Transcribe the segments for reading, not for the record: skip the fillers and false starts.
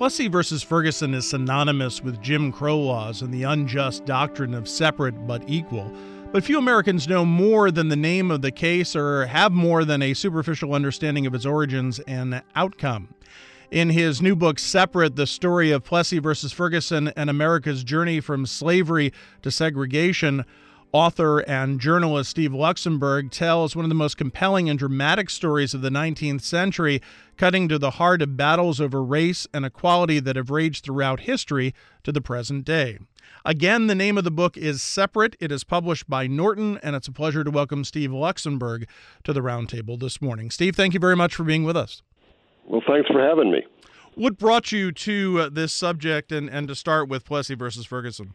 Plessy versus Ferguson is synonymous with Jim Crow laws and the unjust doctrine of separate but equal. But few Americans know more than the name of the case or have more than a superficial understanding of its origins and outcome. In his new book, Separate, The Story of Plessy versus Ferguson and America's Journey from Slavery to Segregation, author and journalist Steve Luxenberg tells one of the most compelling and dramatic stories of the 19th century, cutting to the heart of battles over race and equality that have raged throughout history to the present day. Again, the name of the book is Separate. It is published by Norton, and it's a pleasure to welcome Steve Luxenberg to the roundtable this morning. Steve, thank you very much for being with us. Well, thanks for having me. What brought you to this subject and to start with Plessy versus Ferguson?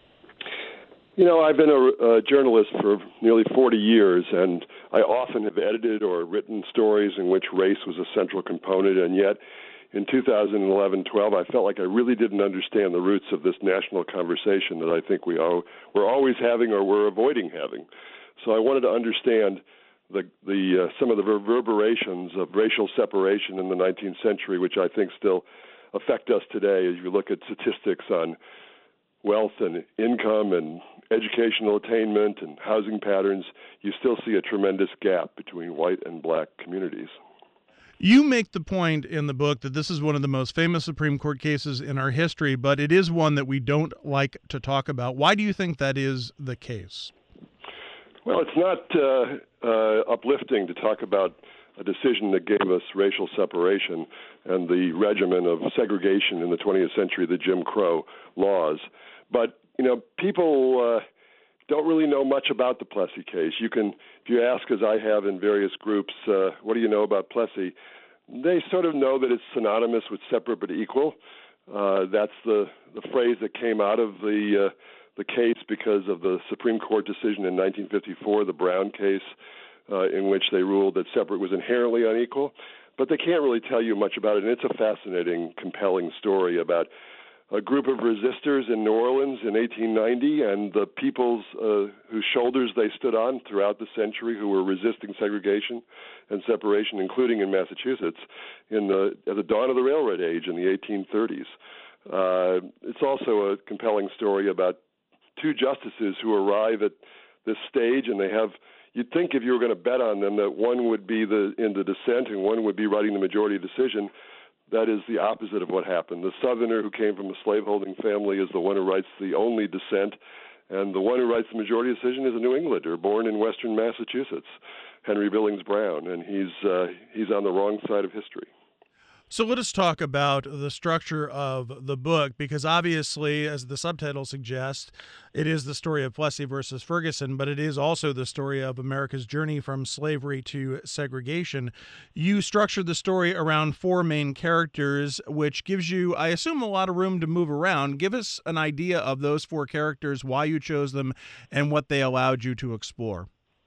You know, I've been a journalist for nearly 40 years, and I often have edited or written stories in which race was a central component, and yet in 2011-12, I felt like I really didn't understand the roots of this national conversation that I think we're always having or we're avoiding having. So I wanted to understand some of the reverberations of racial separation in the 19th century, which I think still affect us today as you look at statistics on wealth and income and educational attainment and housing patterns. You still see a tremendous gap between white and black communities. You make the point in the book that this is one of the most famous Supreme Court cases in our history, but it is one that we don't like to talk about. Why do you think that is the case? Well, it's not uplifting to talk about a decision that gave us racial separation and the regimen of segregation in the 20th century, the Jim Crow laws. But, you know, people don't really know much about the Plessy case. If you ask, as I have in various groups, what do you know about Plessy? They sort of know that it's synonymous with separate but equal. That's the phrase that came out of the case because of the Supreme Court decision in 1954, the Brown case, in which they ruled that separate was inherently unequal. But they can't really tell you much about it, and it's a fascinating, compelling story about a group of resistors in New Orleans in 1890 and the peoples whose shoulders they stood on throughout the century who were resisting segregation and separation, including in Massachusetts, at the dawn of the railroad age in the 1830s. It's also a compelling story about two justices who arrive at this stage, and you'd think if you were going to bet on them that one would be in the dissent and one would be writing the majority decision. That is the opposite of what happened. The Southerner who came from a slaveholding family is the one who writes the only dissent, and the one who writes the majority decision is a New Englander born in western Massachusetts, Henry Billings Brown, and he's on the wrong side of history. So let us talk about the structure of the book, because obviously, as the subtitle suggests, it is the story of Plessy versus Ferguson, but it is also the story of America's journey from slavery to segregation. You structured the story around four main characters, which gives you, I assume, a lot of room to move around. Give us an idea of those four characters, why you chose them, and what they allowed you to explore.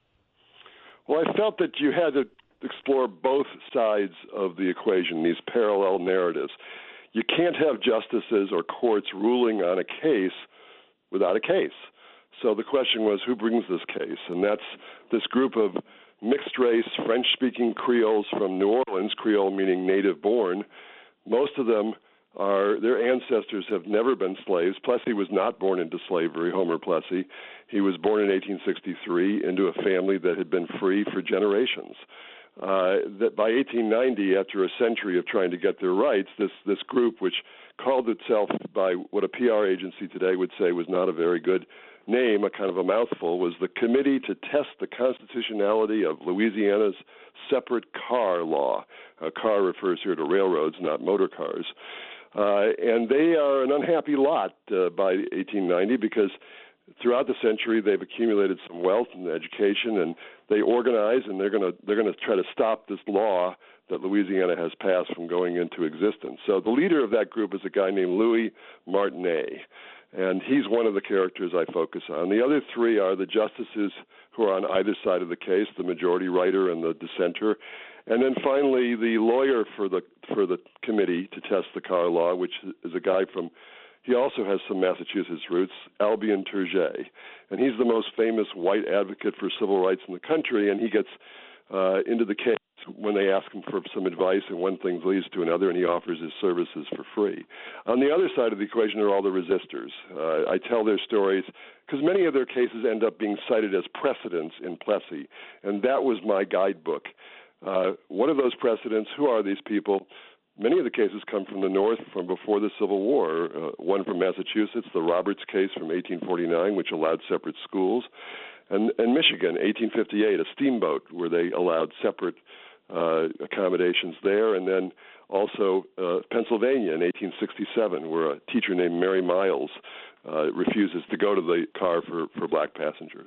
Well, I felt that you had to explore both sides of the equation, these parallel narratives. You can't have justices or courts ruling on a case without a case. So the question was, who brings this case? And that's this group of mixed-race, French-speaking Creoles from New Orleans, Creole meaning native-born. Most of them their ancestors have never been slaves. Plessy was not born into slavery, Homer Plessy. He was born in 1863 into a family that had been free for generations. That by 1890, after a century of trying to get their rights, this group, which called itself by what a PR agency today would say was not a very good name, a kind of a mouthful, was the Committee to Test the Constitutionality of Louisiana's Separate Car Law. Car refers here to railroads, not motor cars. And they are an unhappy lot by 1890 because throughout the century, they've accumulated some wealth and education, and they organize, and they're going to try to stop this law that Louisiana has passed from going into existence. So the leader of that group is a guy named Louis Martinet, and he's one of the characters I focus on. The other three are the justices who are on either side of the case, the majority writer and the dissenter, and then finally the lawyer for the committee to test the car law, which is a guy he also has some Massachusetts roots, Albion Turget. And he's the most famous white advocate for civil rights in the country, and he gets into the case when they ask him for some advice, and one thing leads to another, and he offers his services for free. On the other side of the equation are all the resistors. I tell their stories because many of their cases end up being cited as precedents in Plessy, and that was my guidebook. One of those precedents, who are these people? Many of the cases come from the North, from before the Civil War. One from Massachusetts, the Roberts case from 1849, which allowed separate schools. And Michigan, 1858, a steamboat where they allowed separate accommodations there. And then also Pennsylvania in 1867, where a teacher named Mary Miles refuses to go to the car for black passengers.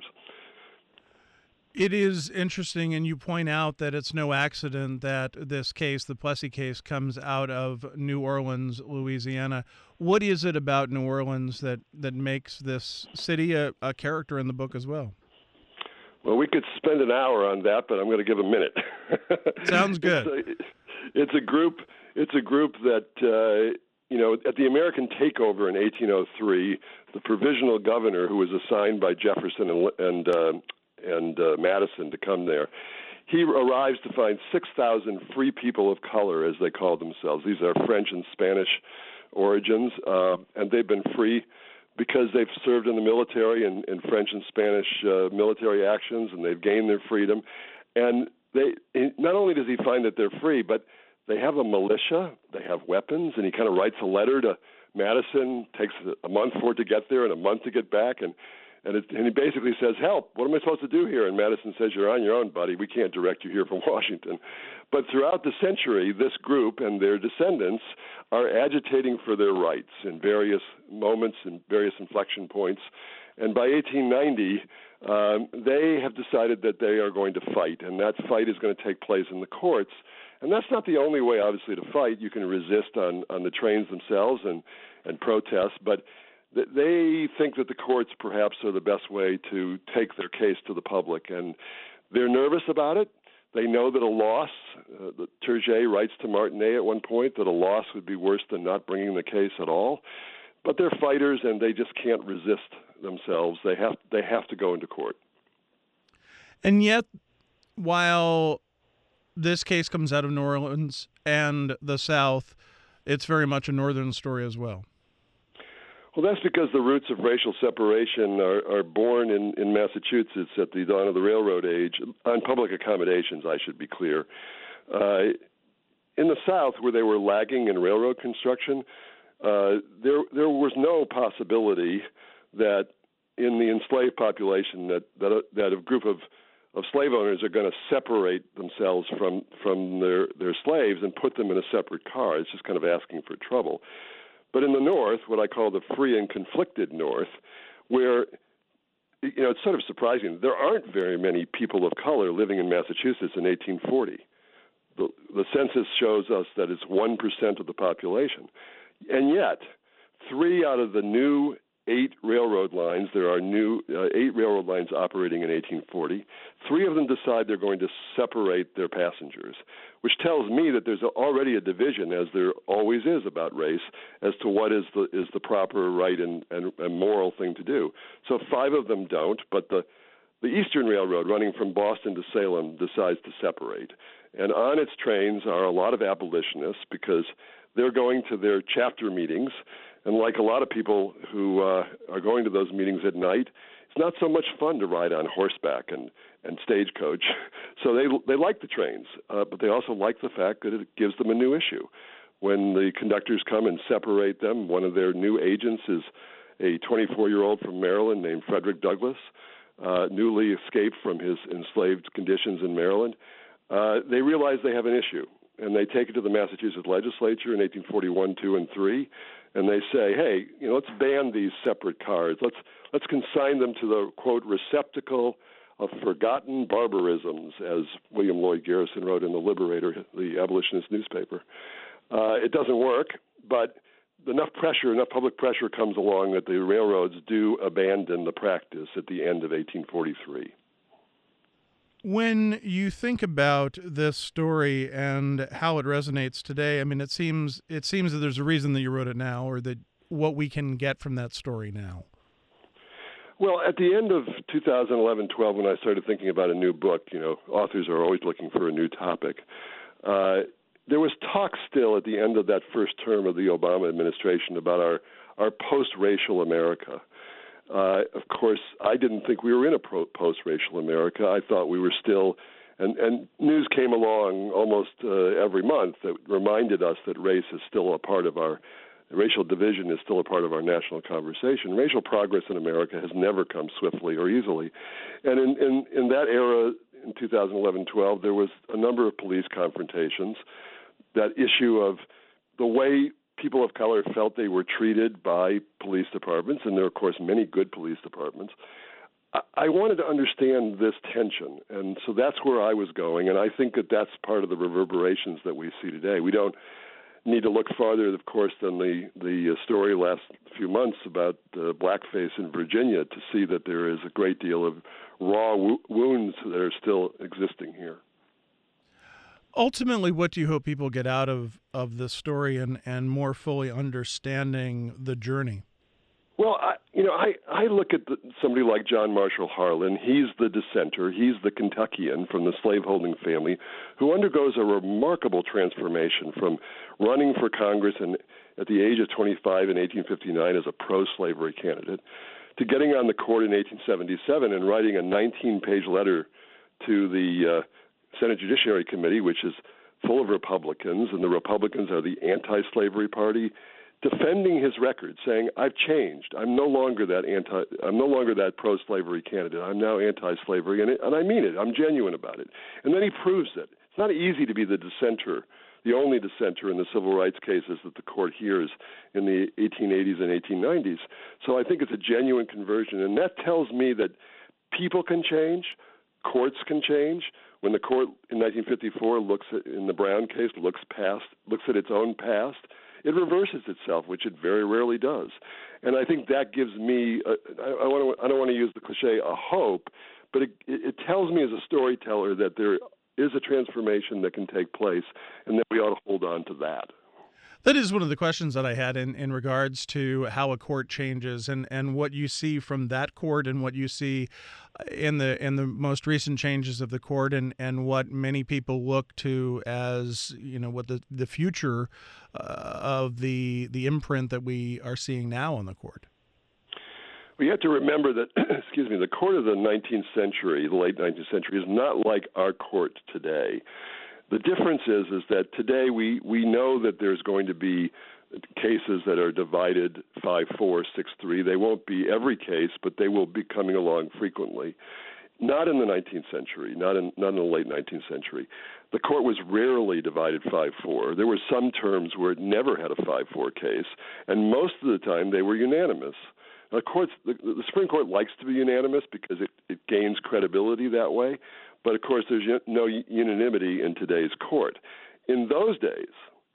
It is interesting, and you point out that it's no accident that this case, the Plessy case, comes out of New Orleans, Louisiana. What is it about New Orleans that makes this city a character in the book as well? Well, we could spend an hour on that, but I'm going to give a minute. Sounds good. It's a group that, at the American takeover in 1803, the provisional governor who was assigned by Jefferson and Madison to come there, he arrives to find 6,000 free people of color, as they call themselves. These are French and Spanish origins, and they've been free because they've served in the military and French and Spanish military actions, and they've gained their freedom. And not only does he find that they're free, but they have a militia, they have weapons, and he kind of writes a letter to Madison, takes a month for it to get there and a month to get back, and he basically says, help, what am I supposed to do here? And Madison says, you're on your own, buddy. We can't direct you here from Washington. But throughout the century, this group and their descendants are agitating for their rights in various moments and various inflection points. And by 1890, they have decided that they are going to fight, and that fight is going to take place in the courts. And that's not the only way, obviously, to fight. You can resist on the trains themselves and protest, but they think that the courts perhaps are the best way to take their case to the public, and they're nervous about it. They know that a loss, Turget writes to Martinet at one point that a loss would be worse than not bringing the case at all. But they're fighters, and they just can't resist themselves. They have to go into court. And yet, while this case comes out of New Orleans and the South, it's very much a northern story as well. Well, that's because the roots of racial separation are born in Massachusetts at the dawn of the railroad age, on public accommodations, I should be clear. In the South, where they were lagging in railroad construction, there was no possibility that in the enslaved population that a group of slave owners are going to separate themselves from their slaves and put them in a separate car. It's just kind of asking for trouble. But in the North, what I call the free and conflicted North, where, it's sort of surprising, there aren't very many people of color living in Massachusetts in 1840. The census shows us that it's 1% of the population. And yet, 3 out of the new 8 railroad lines, there are new 8 railroad lines operating in 1840, 3 of them decide they're going to separate their passengers, which tells me that there's already a division, as there always is about race, as to what is the proper right and moral thing to do. So 5 of them don't, but the Eastern Railroad, running from Boston to Salem, decides to separate. And on its trains are a lot of abolitionists because they're going to their chapter meetings. And like a lot of people who are going to those meetings at night, it's not so much fun to ride on horseback and stagecoach. So they like the trains, but they also like the fact that it gives them a new issue. When the conductors come and separate them, one of their new agents is a 24-year-old from Maryland named Frederick Douglass, newly escaped from his enslaved conditions in Maryland. They realize they have an issue, and they take it to the Massachusetts legislature in 1841, 2, and 3, and they say, hey, let's ban these separate cars. Let's consign them to the, quote, receptacle of forgotten barbarisms, as William Lloyd Garrison wrote in The Liberator, the abolitionist newspaper. It doesn't work, but enough public pressure comes along that the railroads do abandon the practice at the end of 1843. When you think about this story and how it resonates today, I mean, it seems that there's a reason that you wrote it now, or that what we can get from that story now. Well, at the end of 2011-12, when I started thinking about a new book, authors are always looking for a new topic. There was talk still at the end of that first term of the Obama administration about our post-racial America. Of course, I didn't think we were in a post-racial America. I thought we were still, and news came along almost every month that reminded us that racial division is still a part of our national conversation. Racial progress in America has never come swiftly or easily. And in that era, in 2011-12, there was a number of police confrontations. That issue of the way people of color felt they were treated by police departments, and there are, of course, many good police departments. I wanted to understand this tension, and so that's where I was going, and I think that that's part of the reverberations that we see today. We don't need to look farther, of course, than the story last few months about blackface in Virginia to see that there is a great deal of raw wounds that are still existing here. Ultimately, what do you hope people get out of this story and more fully understanding the journey? Well, I look at somebody like John Marshall Harlan. He's the dissenter. He's the Kentuckian from the slaveholding family who undergoes a remarkable transformation from running for Congress at the age of 25 in 1859 as a pro-slavery candidate to getting on the court in 1877 and writing a 19-page letter to the Senate Judiciary Committee, which is full of Republicans, and the Republicans are the anti-slavery party, defending his record, saying, "I've changed. I'm no longer that pro-slavery candidate. I'm now anti-slavery, and I mean it. I'm genuine about it." And then he proves it. It's not easy to be the dissenter, the only dissenter in the civil rights cases that the court hears in the 1880s and 1890s. So I think it's a genuine conversion, and that tells me that people can change, courts can change. When the court in 1954 in the Brown case, looks at its own past, it reverses itself, which it very rarely does. And I think that gives me, I don't want to use the cliche, a hope, but it tells me as a storyteller that there is a transformation that can take place, and that we ought to hold on to that. That is one of the questions that I had in regards to how a court changes and what you see from that court and what you see in the most recent changes of the court and what many people look to as, what the future of the imprint that we are seeing now on the court. We have to remember that, the court of the 19th century, the late 19th century, is not like our court today. The difference is that today we know that there's going to be cases that are divided 5-4, 6-3. They won't be every case, but they will be coming along frequently. Not in the 19th century, not in the late 19th century. The court was rarely divided 5-4. There were some terms where it never had a 5-4 case, and most of the time they were unanimous. Now, the Supreme Court likes to be unanimous because it gains credibility that way. But, of course, there's no unanimity in today's court. In those days,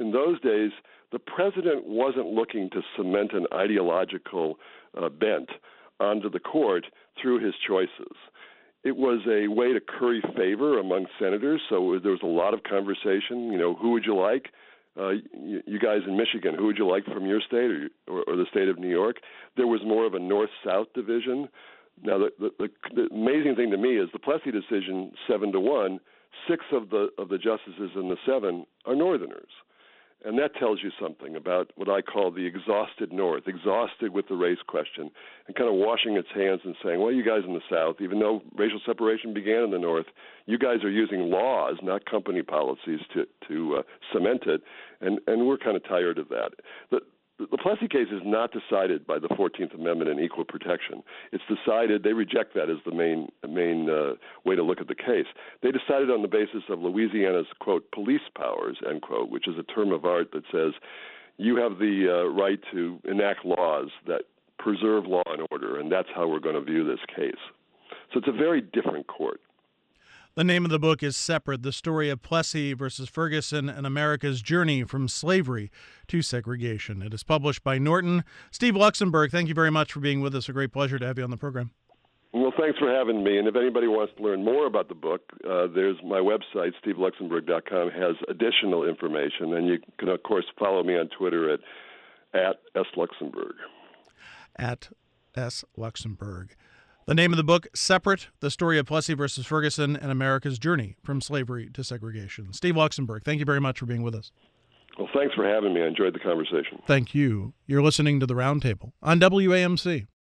the president wasn't looking to cement an ideological bent onto the court through his choices. It was a way to curry favor among senators, so there was a lot of conversation. Who would you like? You guys in Michigan, who would you like from your state or the state of New York? There was more of a north-south division. Now, the amazing thing to me is the Plessy decision, 7-1, 6 of the justices in the 7 are Northerners. And that tells you something about what I call the exhausted North, exhausted with the race question, and kind of washing its hands and saying, well, you guys in the South, even though racial separation began in the North, you guys are using laws, not company policies, to cement it, and we're kind of tired of that. The Plessy case is not decided by the 14th Amendment and equal protection. It's decided, they reject that as the main way to look at the case. They decided on the basis of Louisiana's, quote, police powers, end quote, which is a term of art that says you have the right to enact laws that preserve law and order, and that's how we're going to view this case. So it's a very different court. The name of the book is Separate, The Story of Plessy versus Ferguson and America's Journey from Slavery to Segregation. It is published by Norton. Steve Luxenberg, thank you very much for being with us. A great pleasure to have you on the program. Well, thanks for having me. And if anybody wants to learn more about the book, there's my website, steveluxenberg.com, has additional information. And you can, of course, follow me on Twitter at @SLuxenberg. At S. Luxenberg. The name of the book, Separate, The Story of Plessy versus Ferguson and America's Journey from Slavery to Segregation. Steve Luxenberg, thank you very much for being with us. Well, thanks for having me. I enjoyed the conversation. Thank you. You're listening to The Roundtable on WAMC.